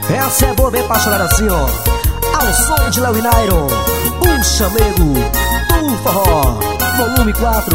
Essa é boa, bem apaixonada assim, ó. Ao som de Léo e Nairon, um chamego do forró, volume 4.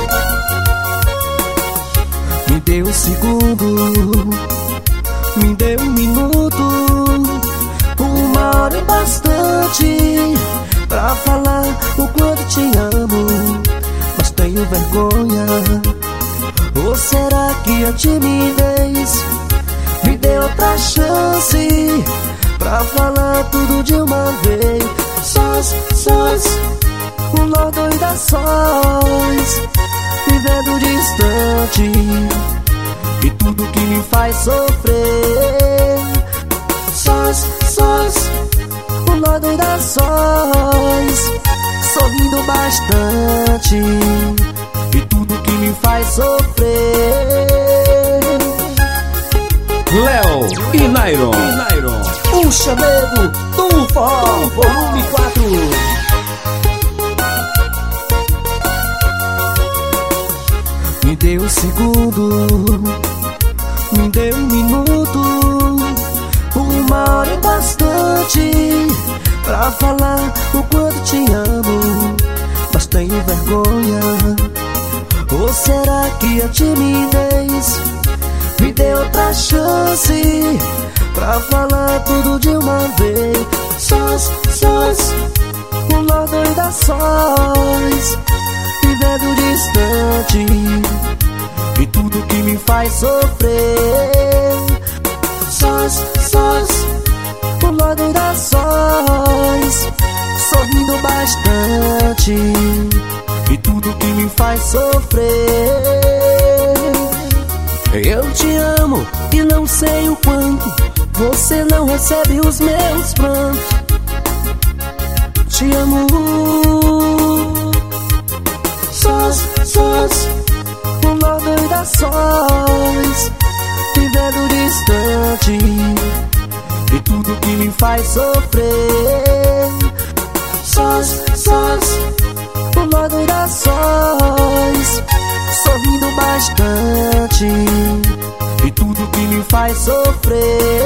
Me deu um segundo, me deu um minuto, uma hora é bastante pra falar o quanto te amo, mas tenho vergonha. Ou será que a timidez me deu outra chance pra falar tudo de uma vez? Sós, um nó doido a sós, vivendo distante, e tudo que me faz sofrer. Sós, um nó doido a sós, sorrindo bastante, e tudo que me faz sofrer. Léo e Nairon, um chamego do forró, volume 4. Me deu um segundo, me deu um minuto, uma hora é bastante pra falar o quanto te amo, mas tenho vergonha. Ou será que a timidez me deu outra chance pra falar tudo de uma vez? Sós, um nó doido a sós, vivendo distante, e tudo que me faz sofrer. Sós, um nó doido a sós, sorrindo bastante, e tudo que me faz sofrer. Eu te amo e não sei o quanto você não recebe os meus prantos. Te amo. Sós, um nó doido a sós, vivendo distante, e tudo que me faz sofrer. Sós, um nó doido a sós, sorrindo bastante, e tudo que me faz sofrer.